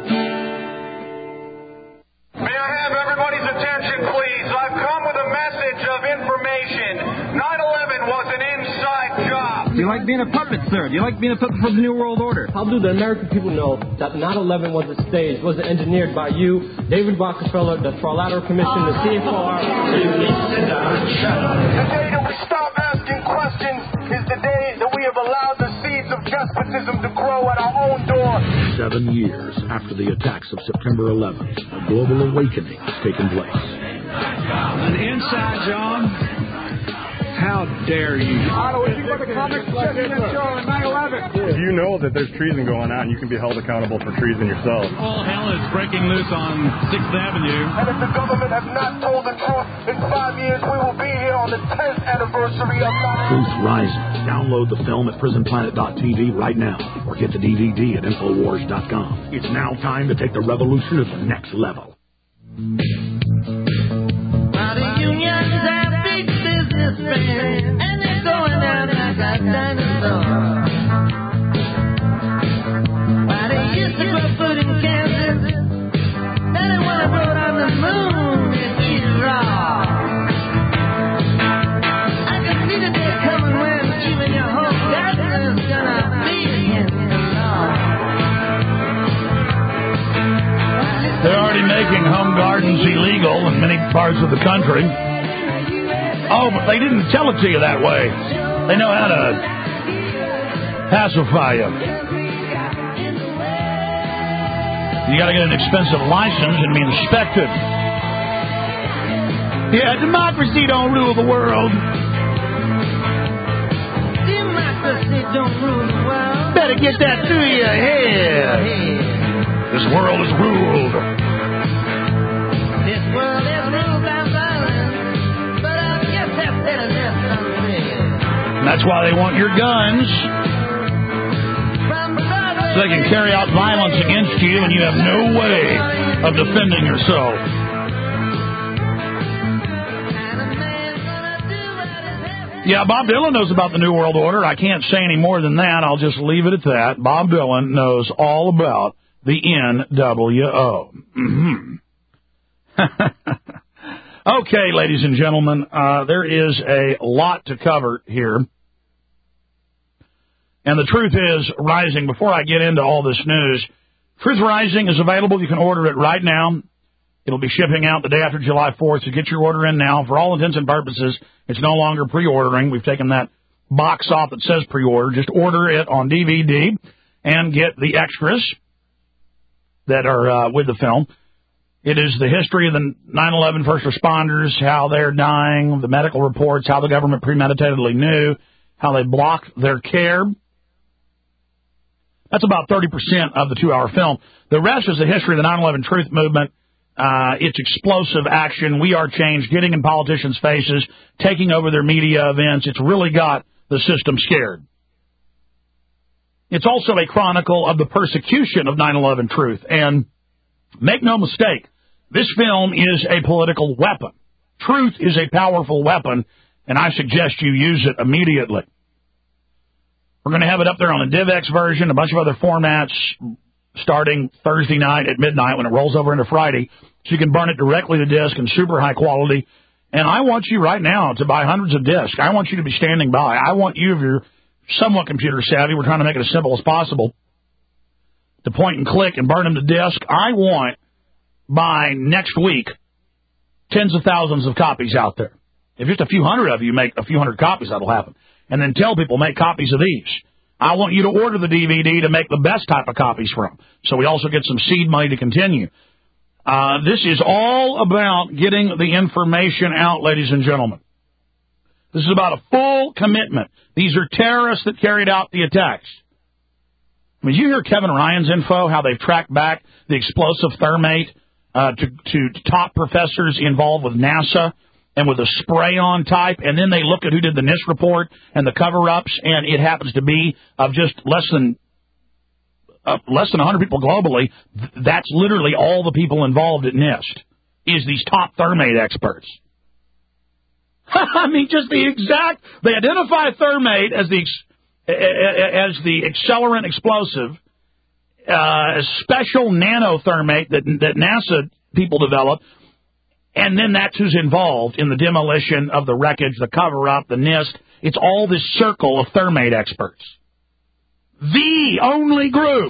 May I have everybody's attention, please? I've come with a message of information. 9/11 was an inside job. Do you like being a puppet, sir? Do you like being a puppet for the New World Order? How do the American people know that 9/11 was a stage, was engineered by you, David Rockefeller, the Trilateral Commission, the CFR? Sit down and shut up. The day that we stop asking questions is the day that we have allowed the seeds of despotism to grow at our own door. 7 years after the attacks of September 11th, a global awakening has taken place. An inside job? How dare you? If you know that there's treason going on, you can be held accountable for treason yourself. All hell is breaking loose on 6th Avenue. And if the government has not told the truth, in 5 years we will be here on the 10th anniversary of 9/11. Truth Rising. Download the film at prisonplanet.tv right now, or get the DVD at Infowars.com. It's now time to take the revolution to the next level. And they're going down like a dinosaur. Why they used to grow food in Kansas, then they want to grow it on the moon and eat it raw. I can see the day coming when even your whole garden is gonna be against the law. They're already making home gardens illegal in many parts of the country. Oh, but they didn't tell it to you that way. They know how to pacify you. You got to get an expensive license and be inspected. Yeah, democracy don't rule the world. don't rule the world. Better get that through your head. This world is ruled. This world is ruled by violence, but I guess that's better than unreal. And that's why they want your guns. So they can carry out violence against you and you have no way of defending yourself. Yeah, Bob Dylan knows about the New World Order. I can't say any more than that. I'll just leave it at that. Bob Dylan knows all about the NWO. Okay, ladies and gentlemen, there is a lot to cover here. And the truth is rising. Before I get into all this news, Truth Rising is available. You can order it right now. It'll be shipping out the day after July 4th, so get your order in now. For all intents and purposes, it's no longer pre-ordering. We've taken that box off that says pre-order. Just order it on DVD and get the extras that are with the film. It is the history of the 9/11 first responders, how they're dying, the medical reports, how the government premeditatedly knew, how they blocked their care. That's about 30% of the 2-hour film. The rest is the history of the 9/11 truth movement. It's explosive action. We are change, getting in politicians' faces, taking over their media events. It's really got the system scared. It's also a chronicle of the persecution of 9/11 truth. And make no mistake, this film is a political weapon. Truth is a powerful weapon, and I suggest you use it immediately. We're going to have it up there on the DivX version, a bunch of other formats, starting Thursday night at midnight when it rolls over into Friday, so you can burn it directly to disk in super high quality. And I want you right now to buy hundreds of discs. I want you to be standing by. I want you, if you're somewhat computer savvy, we're trying to make it as simple as possible, to point and click and burn them to disk. I want, by next week, tens of thousands of copies out there. If just a few hundred of you make a few hundred copies, that'll happen. And then tell people, make copies of these. I want you to order the DVD to make the best type of copies from. So we also get some seed money to continue. This is all about getting the information out, ladies and gentlemen. This is about a full commitment. These are terrorists that carried out the attacks. I mean, you hear Kevin Ryan's info, how they've tracked back the explosive thermate to top professors involved with NASA and with a spray-on type, and then they look at who did the NIST report and the cover-ups, and it happens to be of just less than 100 people globally. That's literally all the people involved at NIST, is these top thermate experts. I mean, just the exact, they identify thermate as the accelerant explosive, a special nanothermate that NASA people developed. And then that's who's involved in the demolition of the wreckage, the cover-up, the NIST. It's all this circle of thermate experts. The only group.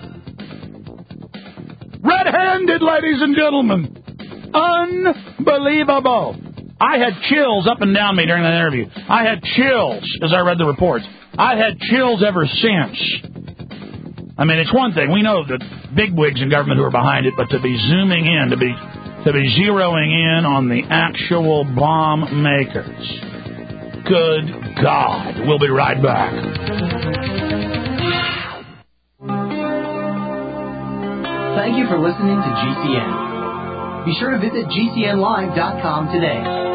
Red-handed, ladies and gentlemen. Unbelievable. I had chills up and down me during that interview. I had chills as I read the reports. I've had chills ever since. I mean, it's one thing. We know the bigwigs in government who are behind it, but to be zooming in, to be zeroing in on the actual bomb makers. Good God. We'll be right back. Thank you for listening to GCN. Be sure to visit GCNlive.com today.